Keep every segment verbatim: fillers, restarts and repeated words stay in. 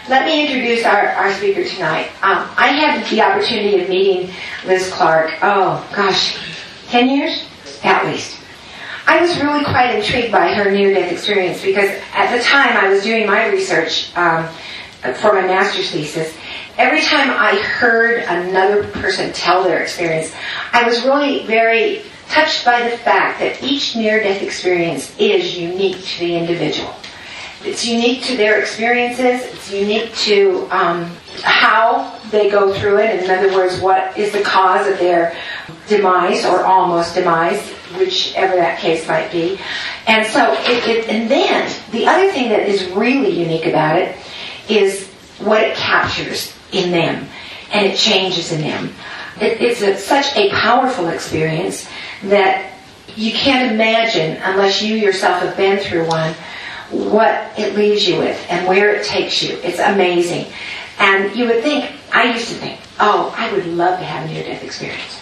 let me introduce our, our speaker tonight. Um, I had the opportunity of meeting Liz Clark, oh gosh, ten years? At least. I was really quite intrigued by her near-death experience because at the time I was doing my research um, for my master's thesis. Every time I heard another person tell their experience, I was really very touched by the fact that each near-death experience is unique to the individual. It's unique to their experiences. It's unique to um, how they go through it. In other words, what is the cause of their demise or almost demise, whichever that case might be. And so, it, it, and then the other thing that is really unique about it is what it captures in them, and it changes in them. It, it's a, such a powerful experience that you can't imagine, unless you yourself have been through one, what it leaves you with and where it takes you. It's amazing. And you would think, I used to think, oh, I would love to have a near-death experience.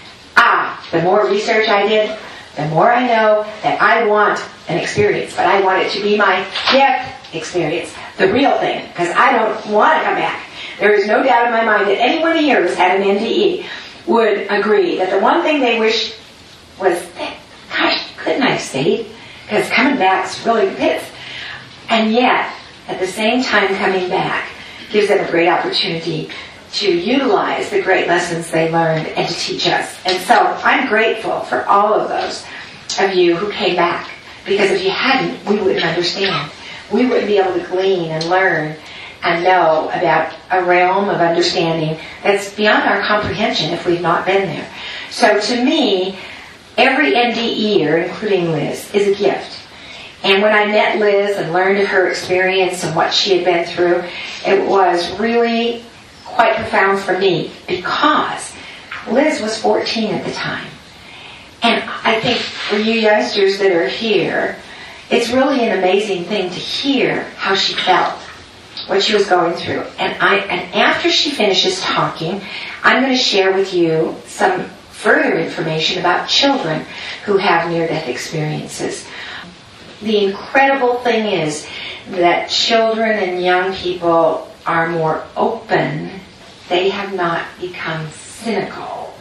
Ah, the more research I did, the more I know that I want an experience, but I want it to be my death experience, the real thing, because I don't want to come back. There is no doubt in my mind that anyone here who's had an N D E would agree that the one thing they wish was, gosh, couldn't I have stayed? Because coming back is really pits. And yet, at the same time coming back gives them a great opportunity to utilize the great lessons they learned and to teach us. And so I'm grateful for all of those of you who came back. Because if you hadn't, we wouldn't understand. We wouldn't be able to glean and learn and know about a realm of understanding that's beyond our comprehension if we've not been there. So to me, every N D E-er, including Liz, is a gift. And when I met Liz and learned of her experience and what she had been through, it was really quite profound for me because Liz was fourteen at the time. And I think for you youngsters that are here, it's really an amazing thing to hear how she felt, what she was going through. And I and after she finishes talking, I'm going to share with you some further information about children who have near-death experiences. The incredible thing is that children and young people are more open. They have not become cynical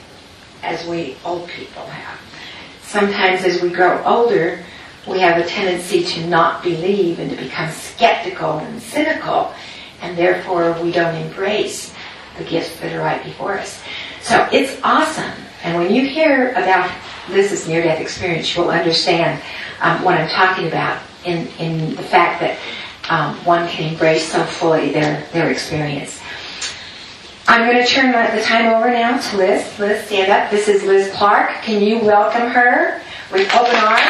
as we old people have. Sometimes as we grow older, we have a tendency to not believe and to become skeptical and cynical, and therefore we don't embrace the gifts that are right before us. So it's awesome. And when you hear about Liz's near-death experience, you will understand um, what I'm talking about in, in the fact that um, one can embrace so fully their, their experience. I'm going to turn the time over now to Liz. Liz, stand up. This is Liz Clark. Can you welcome her with open arms?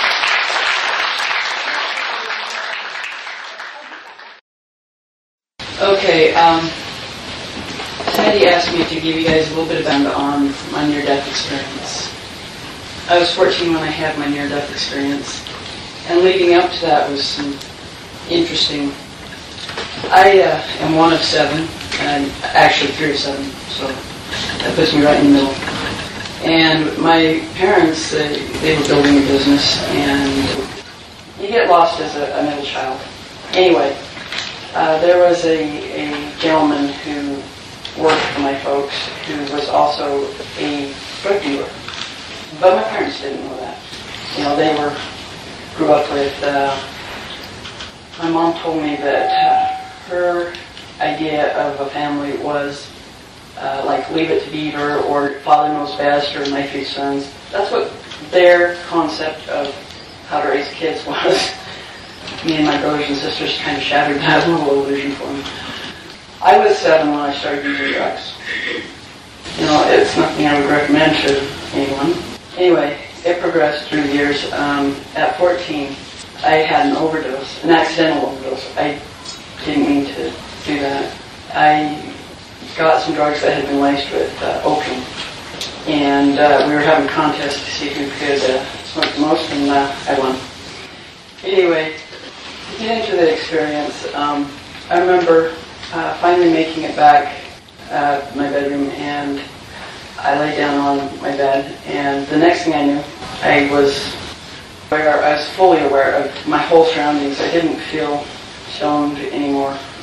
Okay, um, Sandy asked me to give you guys a little bit of background on my near-death experience. I was fourteen when I had my near-death experience, and leading up to that was some interesting. I uh, am one of seven, and actually three of seven, so that puts me right in the middle. And my parents, uh, they were building a business, and you get lost as a, a middle child. Anyway, uh, there was a, a gentleman who worked for my folks who was also a drug dealer. But my parents didn't know that. You know, they were, grew up with, uh, my mom told me that uh, her idea of a family was uh, like Leave It to Beaver or Father Knows Best or My Three Sons. That's what their concept of how to raise kids was. Me and my brothers and sisters kind of shattered that little illusion for me. I was seven when I started using drugs. You know, it's nothing I would recommend to anyone. Anyway, it progressed through the years. Um, at fourteen, I had an overdose, an accidental overdose. I didn't mean to do that. I got some drugs that had been laced with uh, opium. And uh, we were having a contest to see who could uh, smoke the most, and uh, I won. Anyway, to get into the experience, um, I remember uh, finally making it back uh, to my bedroom, and I lay down on my bed, and the next thing I knew, I was aware, I was fully aware of my whole surroundings. I didn't feel stoned anymore.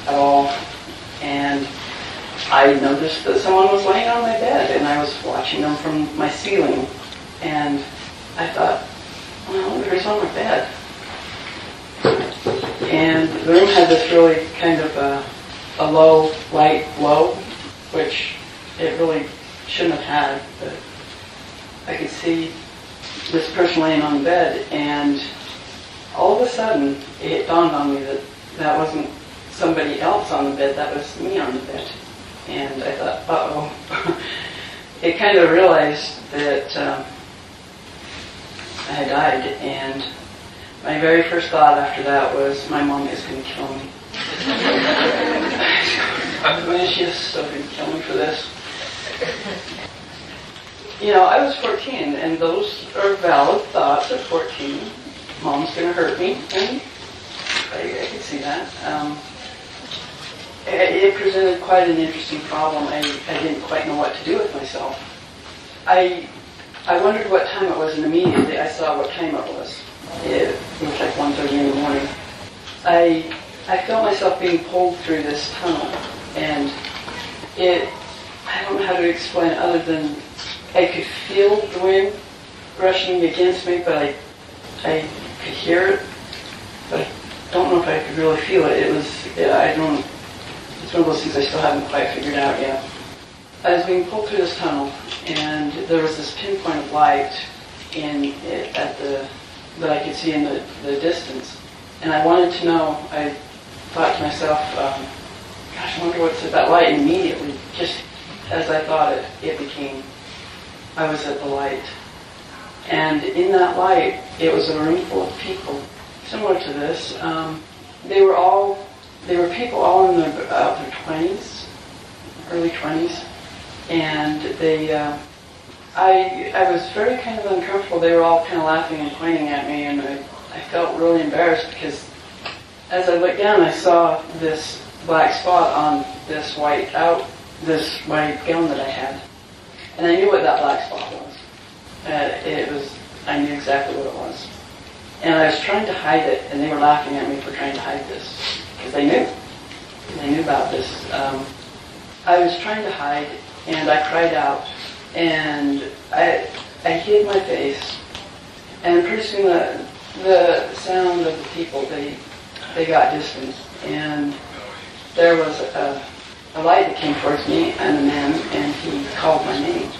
at all. And I noticed that someone was laying on my bed, and I was watching them from my ceiling. And I thought, well, who's on my bed? And the room had this really kind of a, a low light glow, which it really shouldn't have had. But I could see this person laying on the bed, and all of a sudden it dawned on me that that wasn't somebody else on the bed, that was me on the bed. And I thought, uh-oh. It kind of realized that um, I had died, and my very first thought after that was, my mom is going to kill me. She is so going to kill me for this. You know, I was fourteen, and those are valid thoughts at fourteen. Mom's going to hurt me, and I, I could see that. Um, it, it presented quite an interesting problem. I, I didn't quite know what to do with myself. I I wondered what time it was, and immediately I saw what time it was. It was like one thirty in the morning. I I felt myself being pulled through this tunnel, and it, I don't know how to explain it other than I could feel the wind rushing against me, but I I could hear it, but I don't know if I could really feel it. It was, yeah, I don't, it's one of those things I still haven't quite figured out yet. I was being pulled through this tunnel, and there was this pinpoint of light in it at the that I could see in the, the distance. And I wanted to know, I thought to myself, um, gosh, I wonder what's at that light. And immediately, just as I thought it, it became, I was at the light. And in that light, it was a room full of people, similar to this. Um, they were all, they were people all in their, uh, their twenties, early twenties. And they, uh, I I was very kind of uncomfortable. They were all kind of laughing and pointing at me, and I, I felt really embarrassed because as I looked down, I saw this black spot on this white out, this white gown that I had, and I knew what that black spot was. Uh, it was, I knew exactly what it was, and I was trying to hide it, and they were laughing at me for trying to hide this because they knew, they knew about this. Um, I was trying to hide, and I cried out. And I I hid my face, and pretty soon the the sound of the people they they got distant, and there was a, a light that came towards me and a man, and he called my name,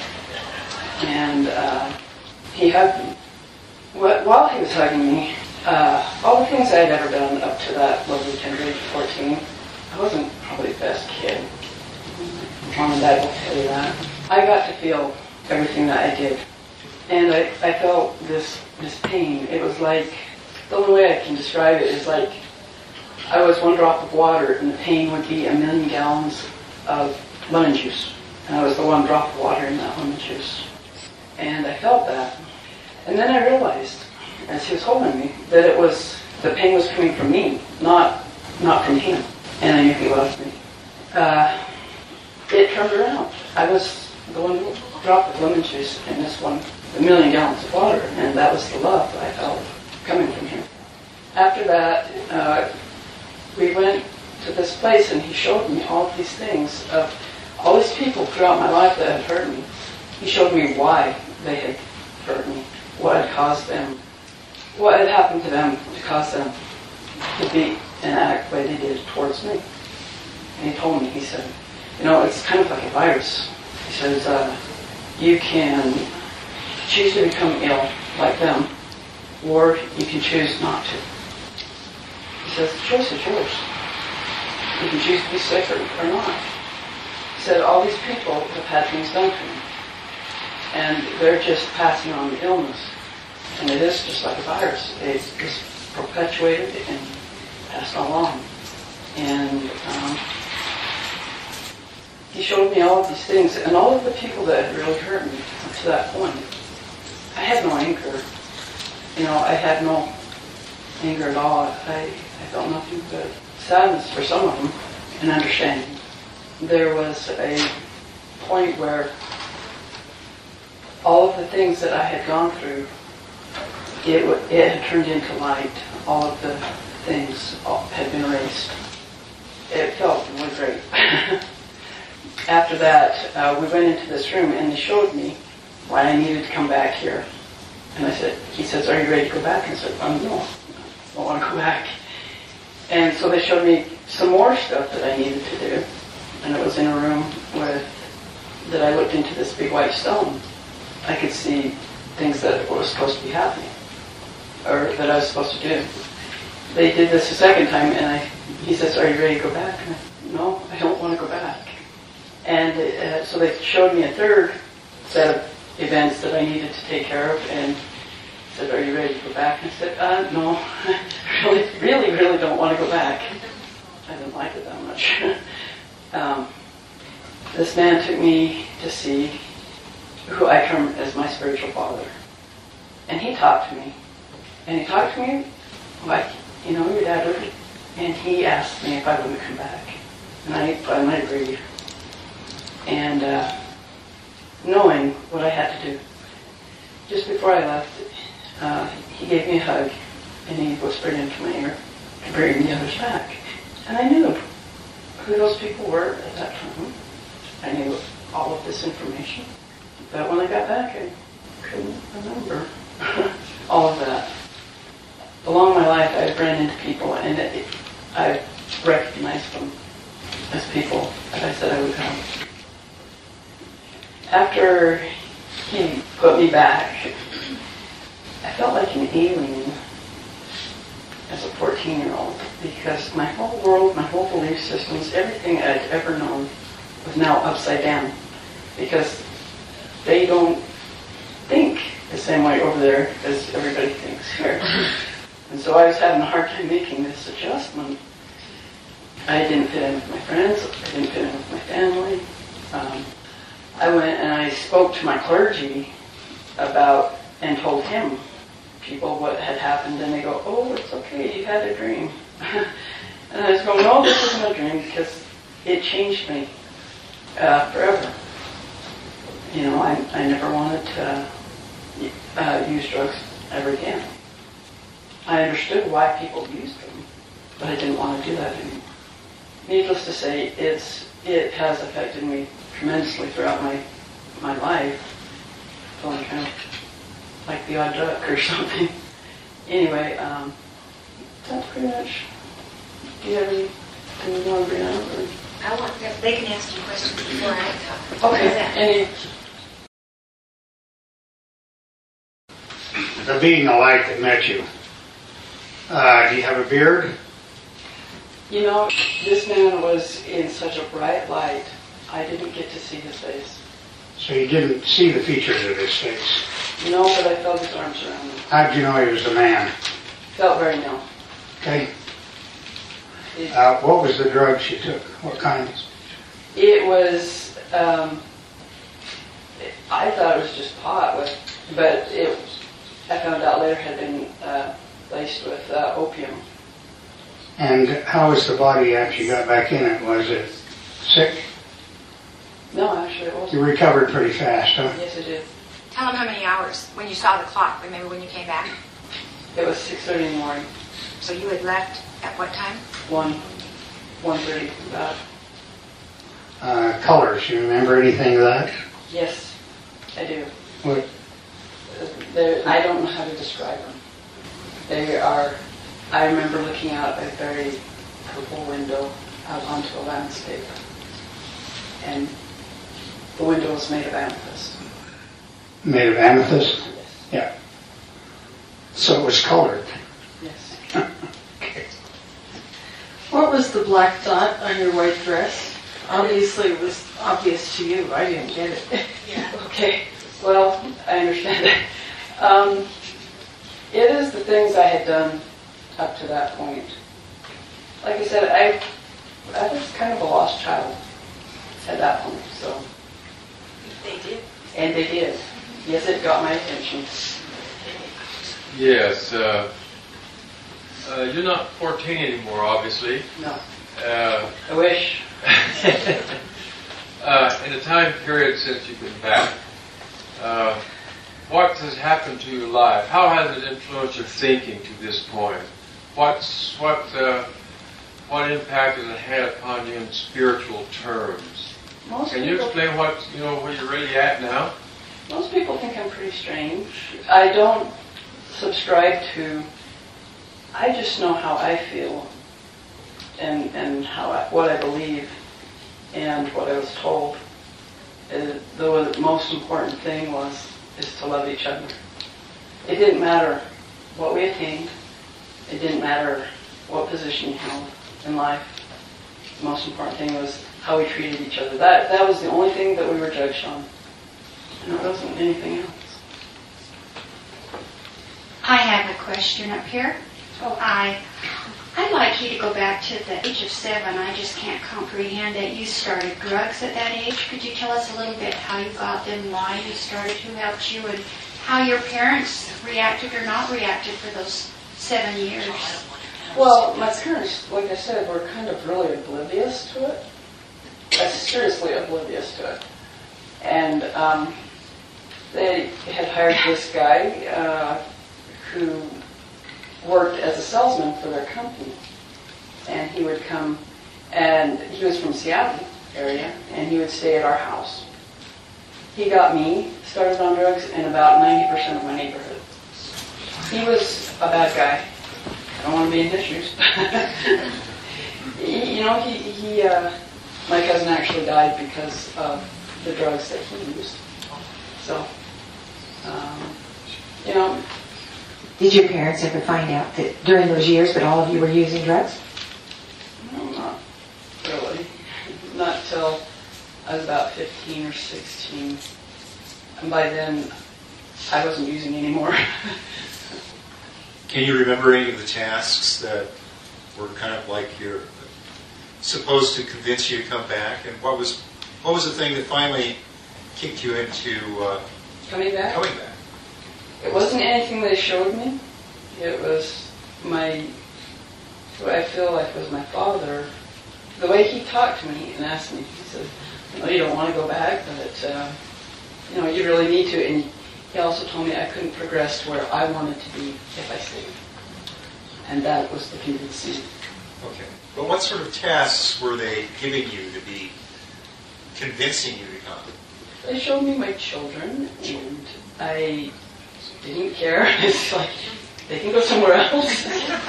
and uh, he hugged me. While he was hugging me, uh, all the things I had ever done up to that lovely tender age of fourteen, I wasn't probably the best kid. Mom and Dad will tell you that. I got to feel everything that I did. And I, I felt this this pain. It was like, the only way I can describe it is like I was one drop of water and the pain would be a million gallons of lemon juice. And I was the one drop of water in that lemon juice. And I felt that. And then I realized, as he was holding me, that it was, the pain was coming from me, not not from him. And I knew he loved me. Uh, it turned around. I was the one drop of lemon juice in this one, a million gallons of water, and that was the love I felt coming from him. After that, uh, we went to this place, and he showed me all of these things of all these people throughout my life that had hurt me. He showed me why they had hurt me, what had caused them, what had happened to them to cause them to be and act the way they did towards me. And he told me, he said, you know, it's kind of like a virus. He says, uh, you can choose to become ill like them, or you can choose not to. He says, the choice is yours. You can choose to be sick or, or not. He said, all these people have had things done to them, and they're just passing on the illness. And it is just like a virus. It's just perpetuated and passed along. And um, he showed me all of these things, and all of the people that had really hurt me up to that point. I had no anger. You know, I had no anger at all. I, I felt nothing but sadness for some of them and understanding. There was a point where all of the things that I had gone through, it, it had turned into light. All of the things had been erased. it felt really great. After that, uh, we went into this room and they showed me why I needed to come back here. And I said, he says, are you ready to go back? And I said, oh, no, I don't want to go back. And so they showed me some more stuff that I needed to do. And it was in a room with, that I looked into this big white stone. I could see things that were supposed to be happening, or that I was supposed to do. They did this a second time, and I, he says, are you ready to go back? And I said, no, I don't want to go back. And uh, so they showed me a third set of events that I needed to take care of, and said, are you ready to go back? And I said, uh, no, I really, really, really don't want to go back. I didn't like it that much. um, this man took me to see who I term as my spiritual father. And he talked to me. And he talked to me like, you know, your dad would. And he asked me if I wanted to come back. And I finally agreed. And uh, knowing what I had to do, just before I left, uh, he gave me a hug, and he whispered into my ear to bring the others back. And I knew who those people were at that time. I knew all of this information. But when I got back, I couldn't remember all of that. Along my life, I've ran into people, and it, I've recognized them as people that I said I would help. After he put me back, I felt like an alien as a fourteen-year-old, because my whole world, my whole belief systems, everything I'd ever known was now upside down, because they don't think the same way over there as everybody thinks here. And so I was having a hard time making this adjustment. I didn't fit in with my friends, I didn't fit in with my family. Um, I went and I spoke to my clergy about, and told him, people, what had happened, and they go, oh, it's okay, you had a dream. And I was going, no, this isn't a dream, because it changed me uh, forever. You know, I, I never wanted to uh, use drugs ever again. I understood why people used them, but I didn't want to do that anymore. Needless to say, it's it has affected me tremendously throughout my my life. Feeling kind of like the odd duck or something. Anyway, um, that's pretty much. Do you have anything you want to bring up? Or? I want them, they can ask you questions before I talk. Okay. Any? The being of light that met you. Uh, do you have a beard? You know, this man was in such a bright light, I didn't get to see his face. So you didn't see the features of his face? No, but I felt his arms around me. How did you know he was a man? Felt very numb. Okay. Uh, what was the drugs you took? What kind? It was, um, I thought it was just pot, with, but it, I found out later had been uh, laced with uh, opium. And how was the body after you got back in it? Was it sick? No, actually it wasn't. You recovered pretty fast, huh? Yes, it did. Tell them how many hours when you saw the clock. Remember when you came back? It was six thirty in the morning. So you had left at what time? one, one thirty about. Uh, colors, you remember anything of that? Yes, I do. What? They're, I don't know how to describe them. They are, I remember looking out a very purple window out onto a landscape. And the window was made of amethyst. Made of amethyst? Yes. Yeah. So it was colored. Yes. Okay. What was the black dot on your white dress? Obviously it was obvious to you. I didn't get it. Yeah. Okay. Well, I understand that. Um, it is the things I had done up to that point. Like I said, I, I was kind of a lost child at that point, so. They did. And they did. Yes, it got my attention. Yes. Uh, uh, you're not fourteen anymore, obviously. No. Uh, I wish. uh, in the time period since you've been back, uh, what has happened to your life? How has it influenced your thinking to this point? What's what? Uh, what impact has it had upon you in spiritual terms? Most Can you people, explain what, you know, where you're really at now? most people think I'm pretty strange. I don't subscribe to, I just know how I feel and, and how I, what I believe and what I was told. Uh, the most important thing was, is to love each other. It didn't matter what we attained. It didn't matter what position you held in life. The most important thing was how we treated each other. That that was the only thing that we were judged on. And it wasn't anything else. I have a question up here. Oh, I, I'd like you to go back to the age of seven. I just can't comprehend that you started drugs at that age. Could you tell us a little bit how you got them, why you started, who helped you, and how your parents reacted or not reacted for those seven years? Well, my parents, like I said, were kind of really oblivious to it. Uh, seriously oblivious to it. And um, they had hired this guy uh, who worked as a salesman for their company. And he would come, and he was from Seattle area, and he would stay at our house. He got me started on drugs and about ninety percent of my neighborhood. He was a bad guy. I don't want to be in his shoes. he, you know, he, he uh, my cousin actually died because of the drugs that he used. So, um, you know. Did your parents ever find out that during those years that all of you were using drugs? No, not really. Not till I was about fifteen or sixteen. And by then, I wasn't using anymore. Can you remember any of the tasks that were kind of like you're supposed to convince you to come back? And what was what was the thing that finally kicked you into uh, Coming back? coming back? It wasn't anything they showed me. It was my, what I feel like was my father. The way he talked to me and asked me, he said, you know, you don't want to go back, but, uh, you know, you really need to. And he also told me I couldn't progress to where I wanted to be if I stayed. And that was the convincing. Okay. But what sort of tasks were they giving you to be convincing you to come? They showed me my children, and I didn't care. It's like, they can go somewhere else.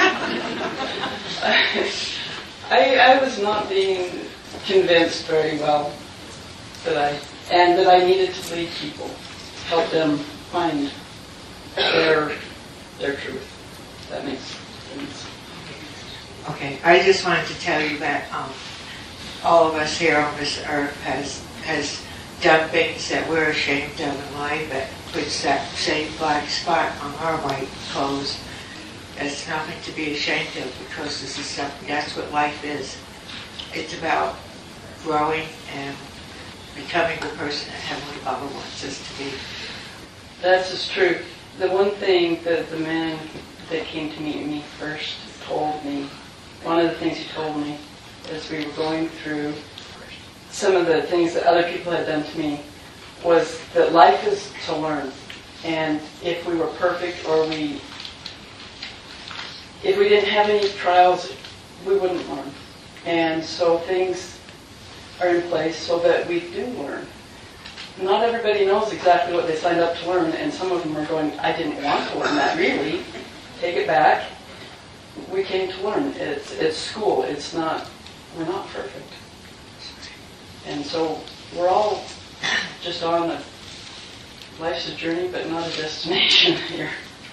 I, I was not being convinced very well that I, and that I needed to lead people, help them find their their truth. That makes sense. Okay, I just wanted to tell you that um, all of us here on this earth has has done things that we're ashamed of in life that puts that same black spot on our white clothes. It's nothing to be ashamed of because this is something, that's what life is. It's about growing and becoming the person that Heavenly Father wants us to be. That's just true. The one thing that the man that came to meet me first told me, one of the things he told me as we were going through some of the things that other people had done to me, was that life is to learn. And if we were perfect or we, if we didn't have any trials, we wouldn't learn. And so things are in place so that we do learn. Not everybody knows exactly what they signed up to learn, and some of them are going, I didn't want to learn that, really. Take it back. We came to learn. It's, it's school. It's not, we're not perfect. And so we're all just on a, life's a journey, but not a destination here.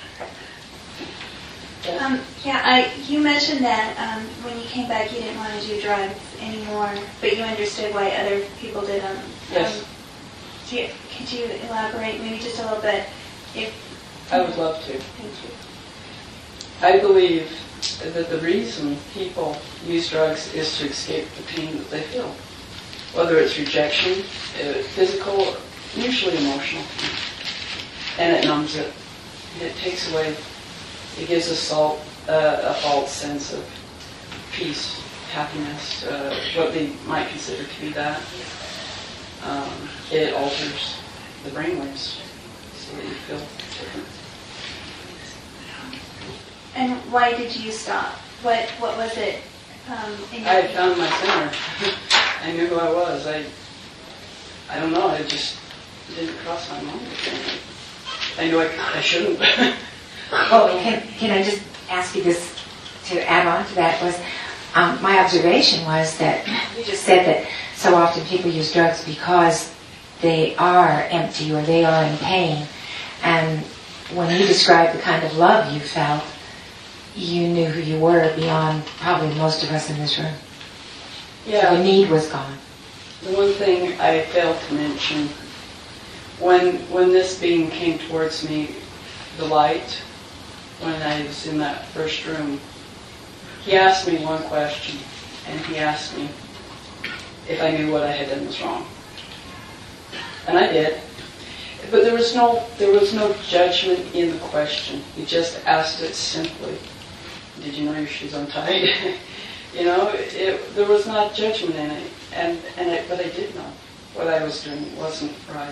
Yeah. Um, yeah, I, you mentioned that um, when you came back you didn't want to do drugs anymore, but you understood why other people did them. Yes. Um, do you, could you elaborate maybe just a little bit? If I would love to. Thank you. I believe that the reason people use drugs is to escape the pain that they feel. Whether it's rejection, uh, physical, or usually emotional pain. And it numbs it. It takes away, it gives us all, uh, a false sense of peace, happiness, uh, what they might consider to be that. Um, it alters the brainwaves so that you feel different. And why did you stop? What What was it Um, in I your had found my center. I knew who I was. I, I don't know. It just didn't cross my mind. I knew I, I shouldn't. Well, can, can I just ask you this to add on to that was, um, my observation was that you just said that so often people use drugs because they are empty or they are in pain. And when you described the kind of love you felt, you knew who you were beyond probably most of us in this room. Yeah. So the need was gone. The one thing I failed to mention, when when this being came towards me, the light, when I was in that first room, he asked me one question, and he asked me if I knew what I had done was wrong. And I did. But there was no there was no judgment in the question. He just asked it simply. Did you know your shoes untied? You know, it, it, there was not judgment in it, and and I, but I did know what I was doing wasn't right.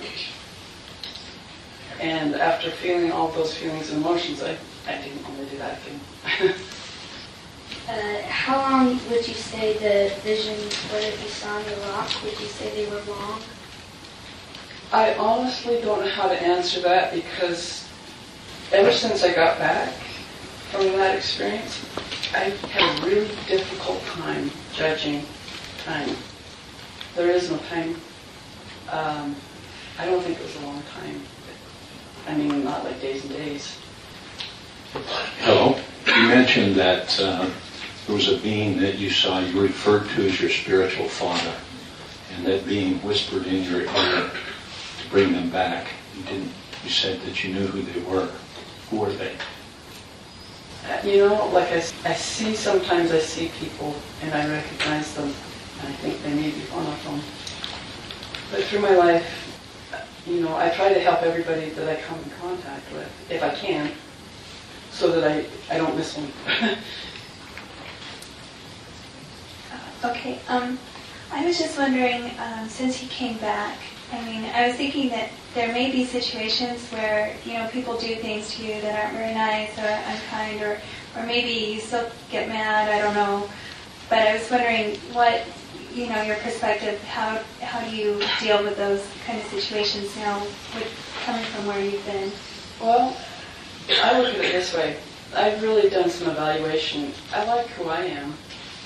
And after feeling all those feelings and emotions, I, I didn't want to do that again. uh, how long would you say the visions were that you saw on the rock? Would you say they were long? I honestly don't know how to answer that because ever since I got back from that experience, I had a really difficult time judging time. There is no time. Um, I don't think it was a long time. I mean, not like days and days. Hello. You mentioned that uh, there was a being that you saw you referred to as your spiritual father, and that being whispered in your ear to bring them back. You didn't. You said that you knew who they were. Who were they? Uh, you know, like I, I see sometimes I see people and I recognize them, and I think they may be one of them. But through my life, you know, I try to help everybody that I come in contact with, if I can, so that I, I don't miss one. Okay. Um, I was just wondering, um, since he came back, I mean, I was thinking that there may be situations where, you know, people do things to you that aren't very nice or unkind, or, or maybe you still get mad, I don't know. But I was wondering what, you know, your perspective, how how do you deal with those kind of situations now, with coming from where you've been? Well, I look at it this way. I've really done some evaluation. I like who I am.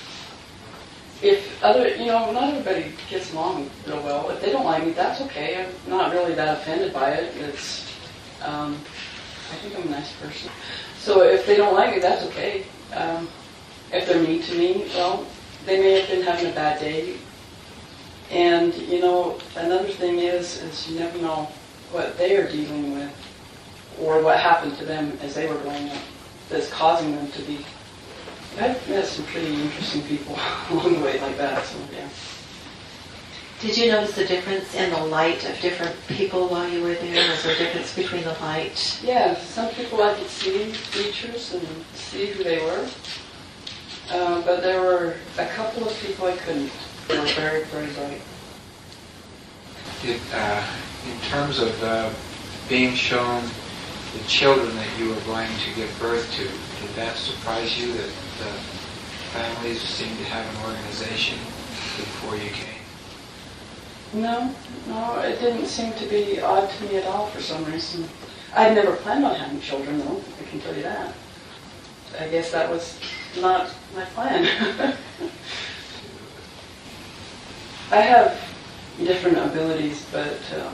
If other, you know, not everybody gets along real well. If they don't like me, that's okay. I'm not really that offended by it. It's, um, I think I'm a nice person. So if they don't like me, that's okay. Um, if they're mean to me, well, they may have been having a bad day. And, you know, another thing is, is you never know what they are dealing with or what happened to them as they were growing up that's causing them to be. I've met some pretty interesting people along the way like that, so yeah. Did you notice the difference in the light of different people while you were there? Was there a difference between the light? Yeah, some people I could see features and see who they were. Uh, but there were a couple of people I couldn't. They were very, very bright. Did, uh, in terms of uh, being shown the children that you were going to give birth to, did that surprise you that the families seemed to have an organization before you came? No, no, it didn't seem to be odd to me at all for some reason. I'd never planned on having children, though, I can tell you that. I guess that was not my plan. I have different abilities, but um,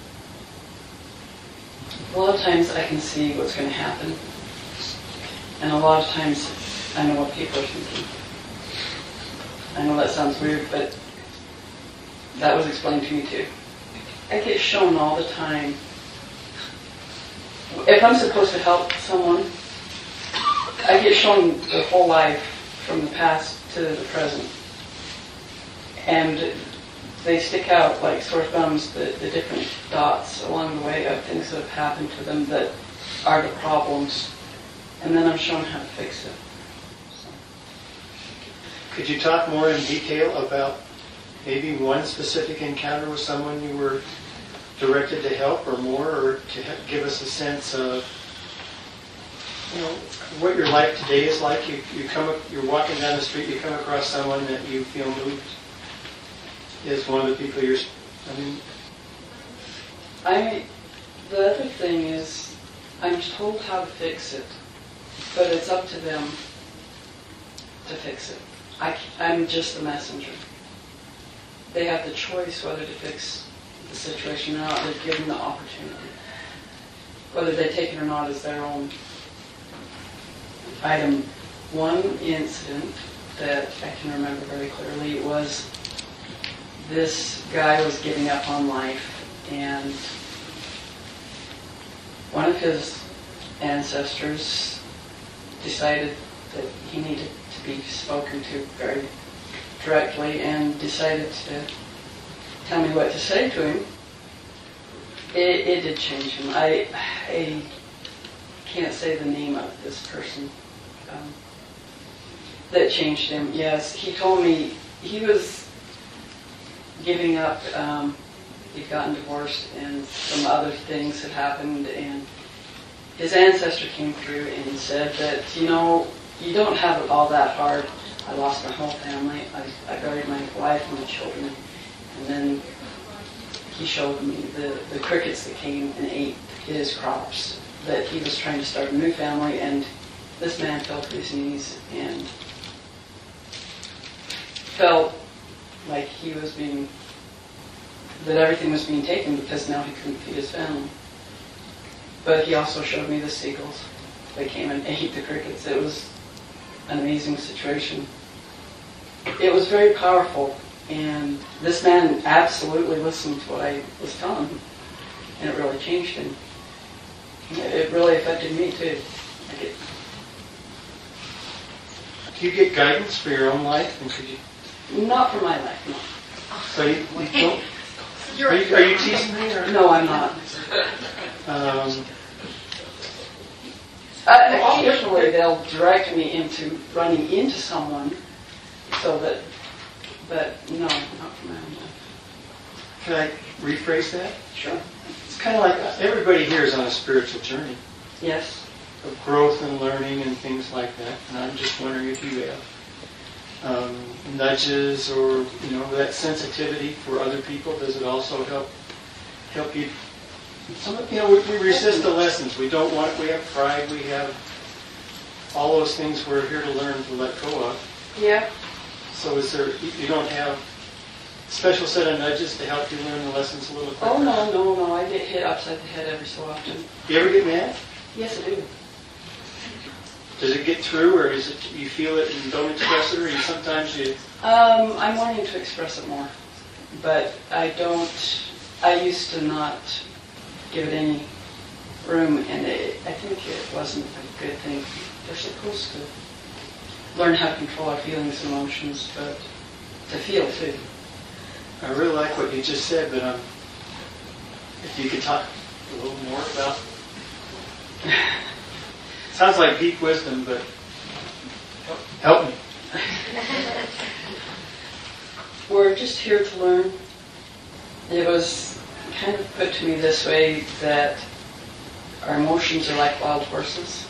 a lot of times I can see what's going to happen, and a lot of times I know what people are thinking. I know that sounds weird, but that was explained to me too. I get shown all the time. If I'm supposed to help someone, I get shown the whole life from the past to the present. And they stick out like sore thumbs, the, the different dots along the way of things that have happened to them that are the problems. And then I'm shown how to fix it. So. Could you talk more in detail about maybe one specific encounter with someone you were directed to help or more, or to give us a sense of you know, what your life today is like. You, you come, up- you're walking down the street, you come across someone that you feel moved is one of the people you're, I mean, I, the other thing is, I'm told how to fix it, but it's up to them to fix it. I, c- I'm just the messenger. They have the choice whether to fix the situation or not. They're given the opportunity. Whether they take it or not is their own. Item one incident that I can remember very clearly was this guy was giving up on life, and one of his ancestors decided that he needed to be spoken to very directly and decided to tell me what to say to him. It, it did change him. I, I can't say the name of this person um, that changed him. Yes, he told me he was giving up. Um, he'd gotten divorced and some other things had happened, and his ancestor came through and said that, you know, you don't have it all that hard. I lost my whole family. I, I buried my wife and my children. And then he showed me the, the crickets that came and ate his crops, that he was trying to start a new family, and this man fell to his knees and felt like he was being, that everything was being taken because now he couldn't feed his family. But he also showed me the seagulls. They came and ate the crickets. It was an amazing situation. It was very powerful, and this man absolutely listened to what I was telling him, and it really changed him. It really affected me too. Like it, do you get guidance for your own life? And could you? Not for my life, no. So you, you don't? Are you, are you teasing me? Or? No, I'm not. Um, Uh, occasionally they'll direct me into running into someone, so that, but no, not for my own life. Can I rephrase that? Sure. It's kind of like everybody here is on a spiritual journey. Yes. Of growth and learning and things like that. And I'm just wondering if you have um, nudges or, you know, that sensitivity for other people. Does it also help help you? Some, you know, we, we resist the lessons. We don't want. We have pride. We have all those things we're here to learn to let go of. Yeah. So is there? You don't have a special set of nudges to help you learn the lessons a little quicker? Oh no, no, no! I get hit upside the head every so often. You ever get mad? Yes, I do. Does it get through, or is it you feel it and don't express it, or you sometimes you? Um, I'm wanting to express it more, but I don't. I used to not give it any room, and it, I think it wasn't a good thing. They're supposed to learn how to control our feelings and emotions, but to feel too. I really like what you just said, but um, if you could talk a little more about. Sounds like deep wisdom, but help me. We're just here to learn. It was kind of put to me this way, that our emotions are like wild horses,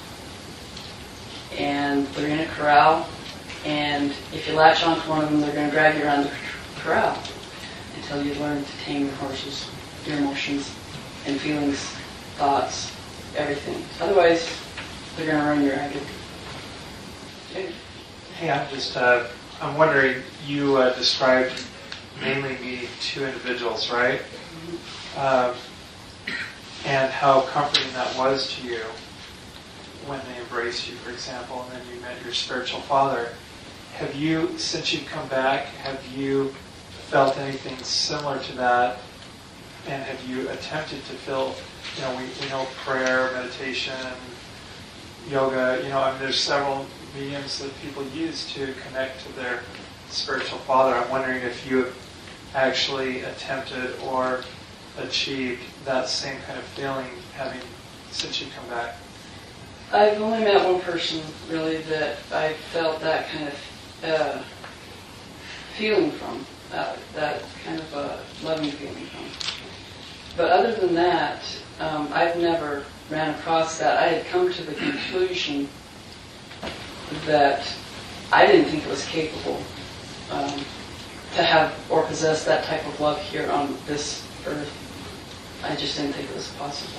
and they're in a corral, and if you latch onto one of them, they're going to drag you around the corral until you learn to tame your horses, your emotions and feelings, thoughts, everything. Otherwise, they're going to run you ragged. Okay. Hey, I'm just, uh, I'm wondering, you uh, described mainly meeting two individuals, right? Uh, and how comforting that was to you when they embraced you, for example, and then you met your spiritual father. Have you, since you've come back, have you felt anything similar to that? And have you attempted to feel, you know, we, we know prayer, meditation, yoga, you know, I mean, there's several mediums that people use to connect to their spiritual father. I'm wondering if you have actually attempted or achieved that same kind of feeling having since you come back. I've only met one person really that I felt that kind of uh, feeling from, uh, that kind of a loving feeling from. But other than that, um, I've never ran across that, I had come to the conclusion that I didn't think it was capable um, to have or possess that type of love here on this earth. I just didn't think it was possible.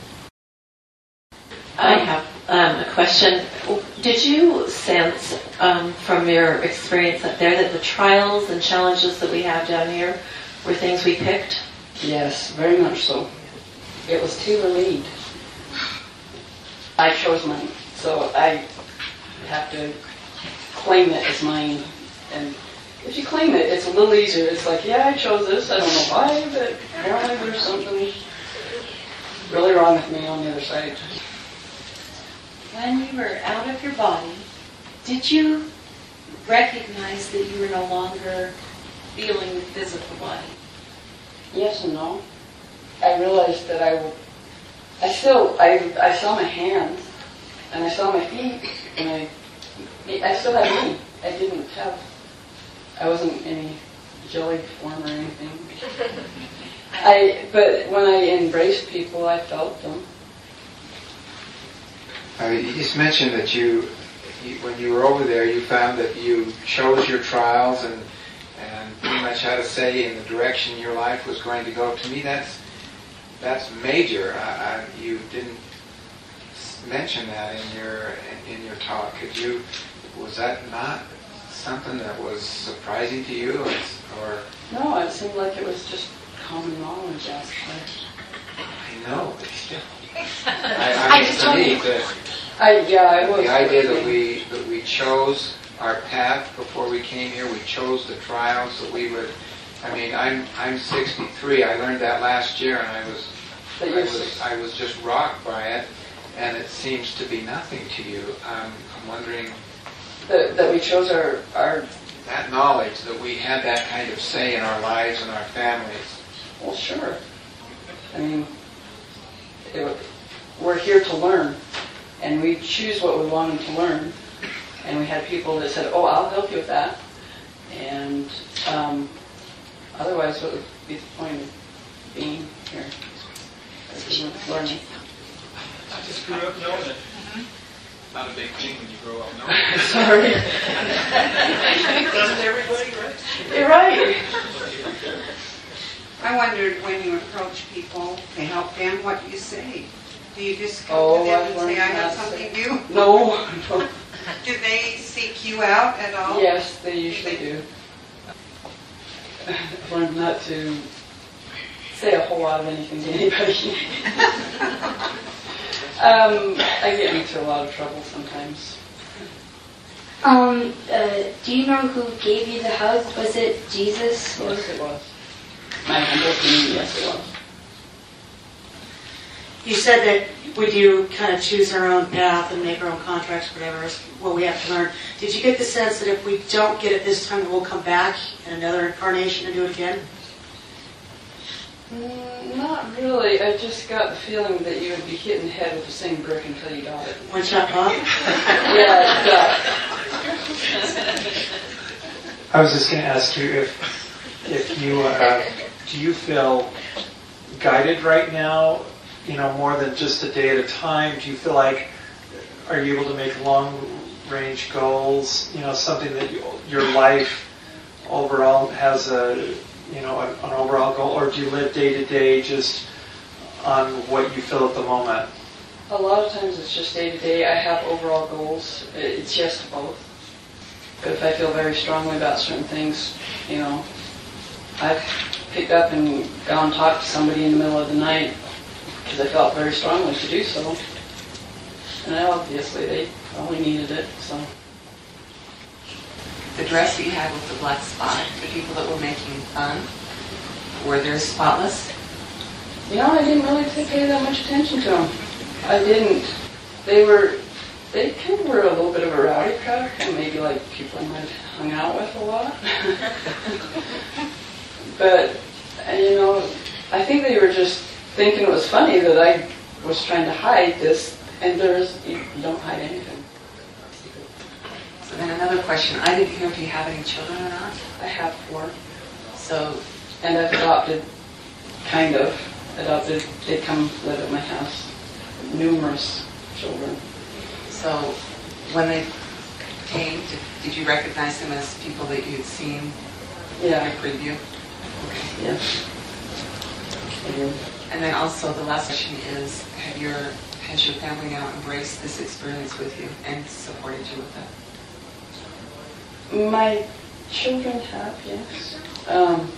I have um, a question. Did you sense um, from your experience up there that the trials and challenges that we have down here were things we picked? Yes, very much so. It was tailor-made. I chose mine, so I have to claim it as mine. And if you claim it, it's a little easier. It's like, yeah, I chose this. I don't know why, but apparently there's something really wrong with me on the other side. When you were out of your body, did you recognize that you were no longer feeling the physical body? Yes and no. I realized that I, I still, I, I saw my hands, and I saw my feet, and I, I still had me. I didn't have, I wasn't any jelly form or anything. I, but when I embraced people, I felt them. Uh, you just mentioned that you, you, when you were over there, you found that you chose your trials and and pretty much had a say in the direction your life was going to go. To me, that's that's major. Uh, uh, you didn't mention that in your in your talk. Could you? Was that not something that was surprising to you, or? or no, it seemed like it was just common knowledge. Actually, I know, but still. I, I mean, to me, the, I, yeah, I was the idea that we that we chose our path before we came here, we chose the trials that we would. I mean, I'm I'm sixty-three. I learned that last year, and I was I was I was just rocked by it, and it seems to be nothing to you. Um, I'm wondering that, that we chose our our that knowledge that we had that kind of say in our lives and our families. Well, sure. I mean. It, we're here to learn, and we choose what we wanted to learn. And we had people that said, "Oh, I'll help you with that." And um, otherwise, what would be the point of being here? Learning. I just grew up knowing it. Mm-hmm. Not a big thing when you grow up knowing it. Sorry. Doesn't everybody, right? You're right. I wondered when you approach people to help them, what do you say? Do you just come oh, to them I've and say, I have to something say. new? No. no. Do they seek you out at all? Yes, they usually do. I've learned not to say a whole lot of anything to anybody. um, I get into a lot of trouble sometimes. Um, uh, do you know who gave you the hug? Was it Jesus? Or? Yes, it was. My humble opinion, yes, it was. You said that we do kind of choose our own path and make our own contracts, whatever is what we have to learn. Did you get the sense that if we don't get it this time, we'll come back in another incarnation and do it again? Mm, not really. I just got the feeling that you would be hitting the head with the same brick until you got it. One shot pop? Yeah, it I was just going to ask you if if you uh, do you feel guided right now, you know, more than just a day at a time? Do you feel like, are you able to make long-range goals, you know, something that you, your life overall has a, you know, an, an overall goal, or do you live day to day just on what you feel at the moment? A lot of times it's just day to day. I have overall goals. It's yes to both. But if I feel very strongly about certain things, you know, I've picked up and gone and talked to somebody in the middle of the night because I felt very strongly to do so. And obviously they probably needed it, so. The dress that you had with the black spot, the people that were making fun, were they spotless? You know, I didn't really pay that much attention to them. I didn't. They were, they kind of were a little bit of a rowdy crowd, kind of maybe like people I might have hung out with a lot. But, you know, I think they were just thinking it was funny that I was trying to hide this, and there's, you don't hide anything. So then another question. I didn't hear if you have any children or not. I have four. So, and I've adopted, kind of, adopted, they come live at my house. numerous children. So when they came, did, did you recognize them as people that you had seen Yeah. in your preview? Okay. Yes. I do. And then also the last question is, have your has your family now embraced this experience with you and supported you with it? My children have, yes. Um,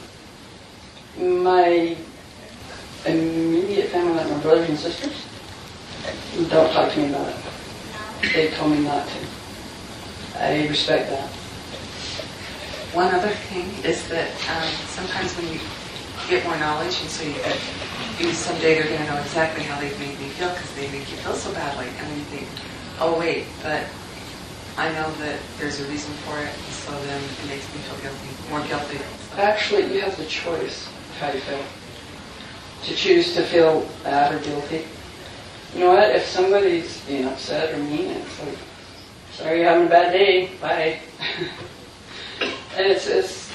my immediate family, like my brothers and sisters, don't talk to me about it. They told me not to. I respect that. One other thing is that um, sometimes when you get more knowledge, and so you get, maybe someday they're going to know exactly how they've made me feel because they make you feel so badly, and then you think, oh wait, but I know that there's a reason for it, and so then it makes me feel guilty, more guilty. Actually, you have the choice of how you feel. To choose to feel bad or guilty. You know what? If somebody's being upset or mean, it's like, sorry, you're having a bad day. Bye. And it's, it's,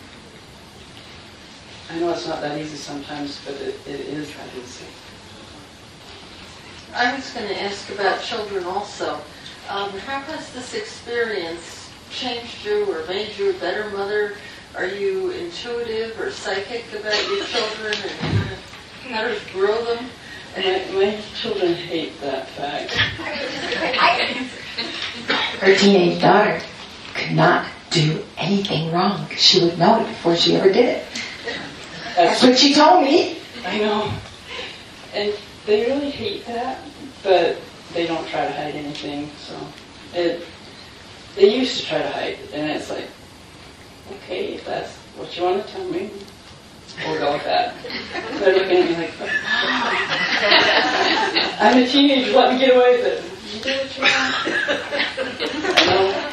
I know it's not that easy sometimes, but it, it is that easy. I was going to ask about children also. Um, how has this experience changed you or made you a better mother? Are you intuitive or psychic about your children and how to grow them? And my, my children hate that fact. Her teenage daughter could not do anything wrong. She would know it before she ever did it. That's what she told me. I know. And they really hate that, but they don't try to hide anything. So it, they used to try to hide, and it's like, okay, if that's what you want to tell me, we'll go with that. They're looking at me like, I'm a teenager, let me get away with it. You do what you want. I know.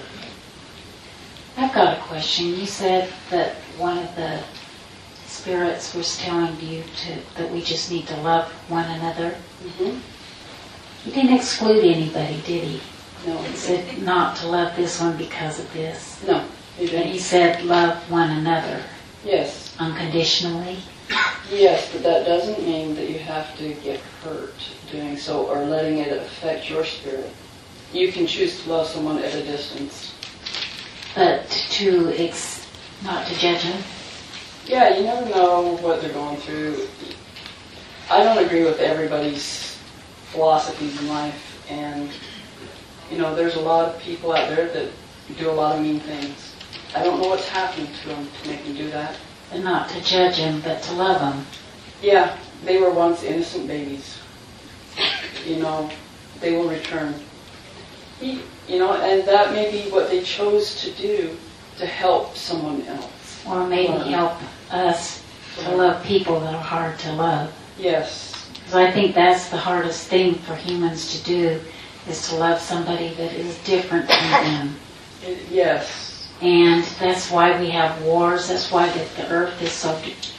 I've got a question. You said that one of the spirits was telling you to that we just need to love one another. Mm-hmm. He didn't exclude anybody, did he? No. He said not to love this one because of this. No, he didn't. And he said love one another. Yes. Unconditionally. Yes, but that doesn't mean that you have to get hurt doing so or letting it affect your spirit. You can choose to love someone at a distance. But to ex- not to judge them. Yeah, you never know what they're going through. I don't agree with everybody's philosophies in life, and you know, there's a lot of people out there that do a lot of mean things. I don't know what's happening to them to make them do that. And not to judge them, but to love them. Yeah, they were once innocent babies. You know, they will return. You know, and that may be what they chose to do to help someone else. Or maybe Love. help us to love people that are hard to love. Yes. Because I think that's the hardest thing for humans to do, is to love somebody that is different from them. It, yes. And that's why we have wars. That's why the, the earth is so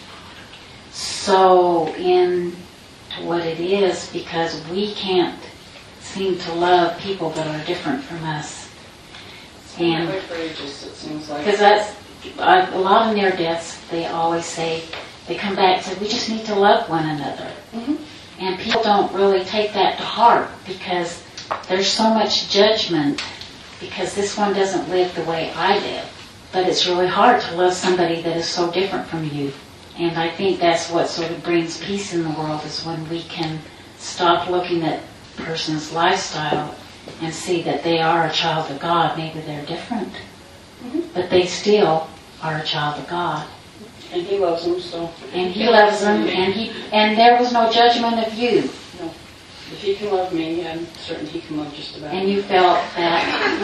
so into what it is, because we can't seem to love people that are different from us. And outrageous, it seems like. Because that's uh, a lot of near deaths. They always say, they come back and say, we just need to love one another. Mm-hmm. And people don't really take that to heart, because there's so much judgment, because this one doesn't live the way I live. But it's really hard to love somebody that is so different from you. And I think that's what sort of brings peace in the world, is when we can stop looking at a person's lifestyle and see that they are a child of God. Maybe they're different, mm-hmm. but they still are a child of God. And He loves them, so. And He loves them, and He and there was no judgment of you. No. If He can love me, I'm certain He can love just about And me. you felt that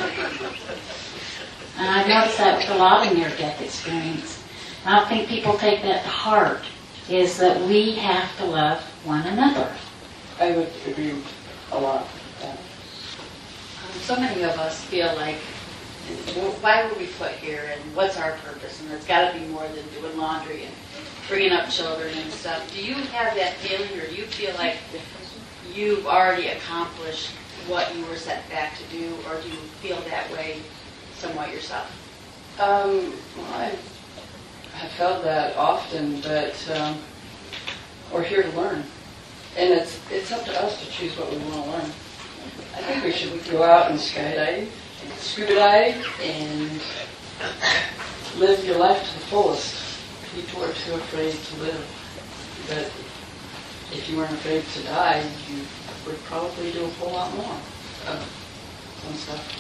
love. And I've noticed that with a lot of near-death experience. And I think people take that to heart, is that we have to love one another. I would agree a lot with that. Um, so many of us feel like, why were we put here, and what's our purpose? And it's got to be more than doing laundry and bringing up children and stuff. Do you have that feeling, or do you feel like you've already accomplished what you were set back to do, or do you feel that way somewhat yourself? Um, well, I have felt that often, but um, we're here to learn. And it's it's up to us to choose what we want to learn. I think we should go out and skydive, and scuba dive, and live your life to the fullest. People are too afraid to live. But if you weren't afraid to die, you would probably do a whole lot more of some stuff.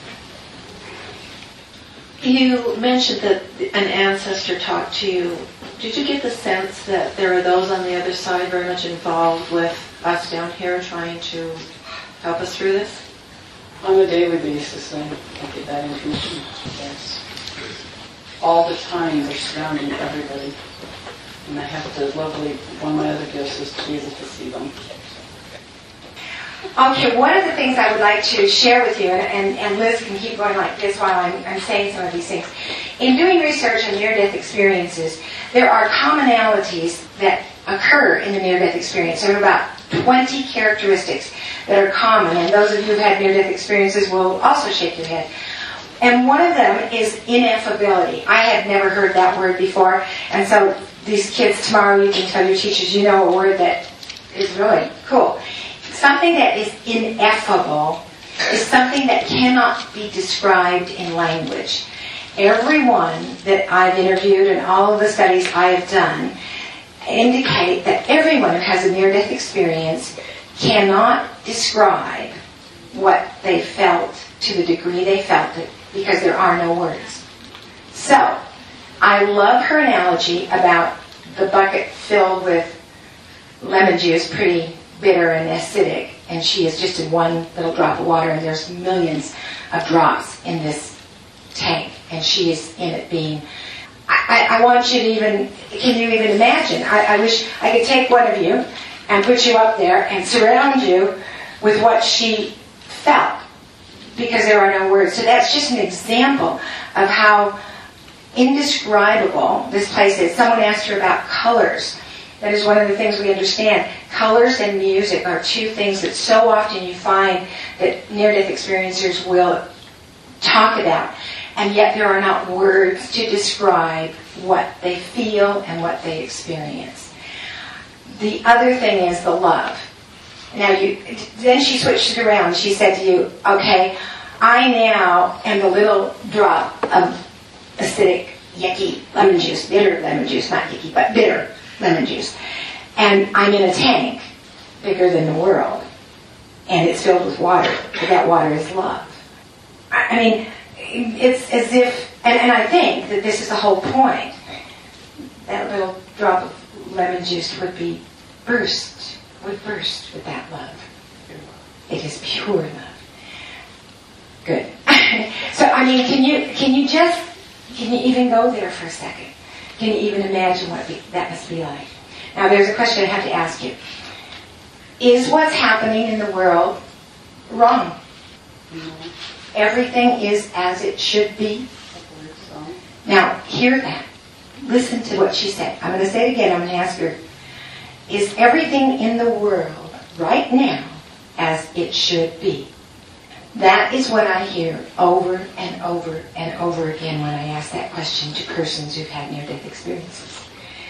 You mentioned that an ancestor talked to you. Did you get the sense that there are those on the other side very much involved with us down here trying to help us through this? On a daily basis, I I get that information. Yes. All the time, they're surrounding everybody. And I have to, lovely, one of my other gifts is to be able to see them. Okay, one of the things I would like to share with you, and, and, and Liz can keep going like this while I'm, I'm saying some of these things. In doing research on near-death experiences, there are commonalities that occur in the near-death experience. There are about twenty characteristics that are common, and those of you who have had near-death experiences will also shake your head. And one of them is ineffability. I had never heard that word before, and so these kids, tomorrow you can tell your teachers you know a word that is really cool. Something that is ineffable is something that cannot be described in language. Everyone that I've interviewed and all of the studies I have done indicate that everyone who has a near-death experience cannot describe what they felt to the degree they felt it because there are no words. So, I love her analogy about the bucket filled with lemon juice, pretty bitter and acidic, and she is just in one little drop of water, and there's millions of drops in this tank, and she is in it being... I, I, I want you to even... Can you even imagine? I, I wish I could take one of you and put you up there and surround you with what she felt, because there are no words. So that's just an example of how indescribable this place is. Someone asked her about colors. That is one of the things we understand. Colors and music are two things that so often you find that near-death experiencers will talk about. And yet there are not words to describe what they feel and what they experience. The other thing is the love. Now, you, then she switched it around. She said to you, okay, I now am the little drop of acidic, yucky lemon juice, bitter lemon juice, not yucky, but bitter lemon juice. And I'm in a tank bigger than the world. And it's filled with water. But that water is love. I, I mean, it's as if, and, and I think that this is the whole point. That little drop of lemon juice would be burst, would burst with that love. It is pure love. Good. So, I mean, can you, can you just, can you even go there for a second? Can you even imagine what be, that must be like? Now, there's a question I have to ask you. Is what's happening in the world wrong? Mm-hmm. Everything is as it should be? Now, hear that. Listen to what she said. I'm going to say it again. I'm going to ask her. Is everything in the world right now as it should be? That is what I hear over and over and over again when I ask that question to persons who've had near-death experiences.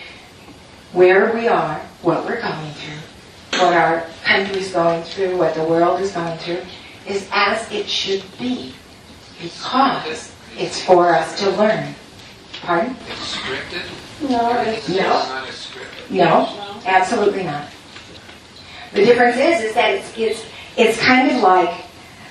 Where we are, what we're going through, what our country's going through, what the world is going through, is as it should be, because it's for us to learn. Pardon? It's scripted? No. It's No. not as scripted. No, absolutely not. The difference is, is that it's it's it's kind of like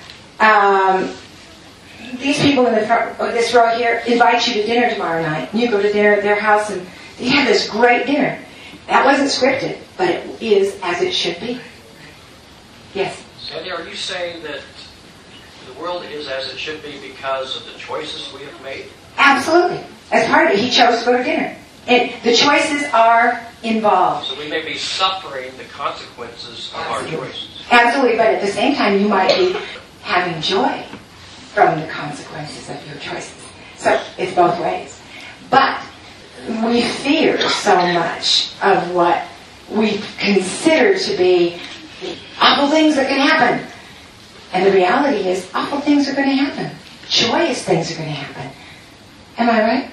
um, these people in the front, this row here invite you to dinner tomorrow night. You go to dinner at their house and you have this great dinner. That wasn't scripted, but it is as it should be. Yes. Sandy, are you saying that the world is as it should be because of the choices we have made? Absolutely. As part of it, he chose to go to dinner. And the choices are involved. So we may be suffering the consequences of our choices. Absolutely, but at the same time, you might be having joy from the consequences of your choices. So it's both ways. But we fear so much of what we consider to be awful things that can happen. And the reality is, awful things are going to happen. Joyous things are going to happen. Am I right?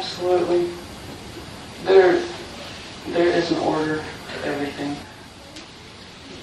Absolutely. There, there is an order to everything.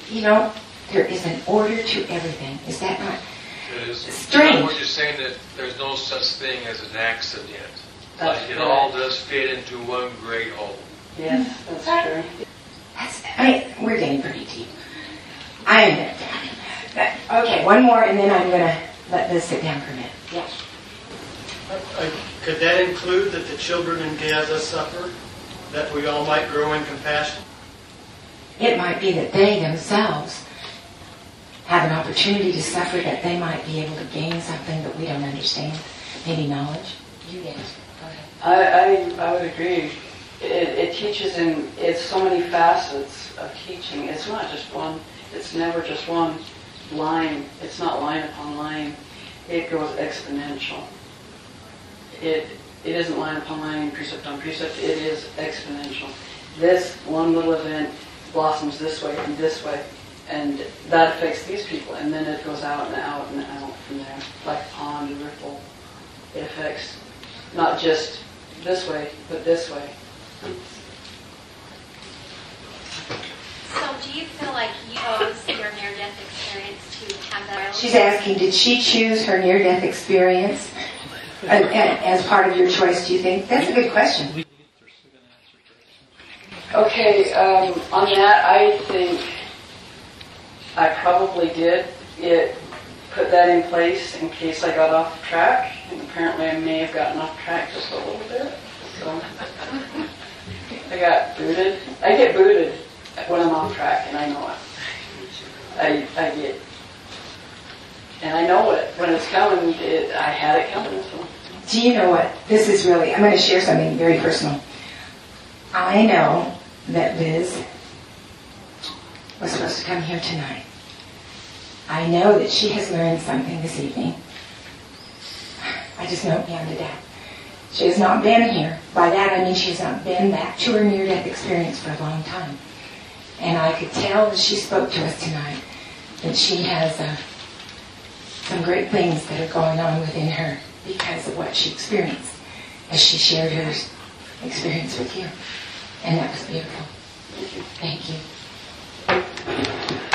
you know, there is an order to everything. Is that not It is. strange? In other words, you're saying that there's no such thing as an accident. That's Like it correct. all does fit into one great whole. Yes, that's true. That's, I mean, we're getting pretty deep. I am going to. Okay, one more, and then I'm going to let Liz sit down for a minute. Yes. Uh, Could that include that the children in Gaza suffer, that we all might grow in compassion? It might be that they themselves have an opportunity to suffer, that they might be able to gain something that we don't understand, maybe knowledge. You guys, go ahead. I, I, I would agree. It, it teaches in, it's so many facets of teaching. It's not just one, it's never just one line. It's not line upon line. It goes exponential. It, it isn't line upon line, precept on precept. It is exponential. This one little event blossoms this way and this way, and that affects these people, and then it goes out and out and out from there, like a pond, a ripple. It affects not just this way, but this way. So do you feel like you chose your near-death experience to have that? She's asking, did she choose her near-death experience as, as part of your choice, do you think? That's a good question. Okay, um, on that, I think I probably did. It put that in place in case I got off track, and apparently I may have gotten off track just a little bit. So I got booted. I get booted when I'm off track, and I know it. I I get, and I know it when it's coming. It, I had it coming. So. Do you know what? This is really, I'm going to share something very personal. I know that Liz was supposed to come here tonight. I know that she has learned something this evening. I just know it beyond a doubt. She has not been here. By that I mean she has not been back to her near-death experience for a long time. And I could tell as she spoke to us tonight that she has uh, some great things that are going on within her because of what she experienced as she shared her experience with you. And that was beautiful. Thank you.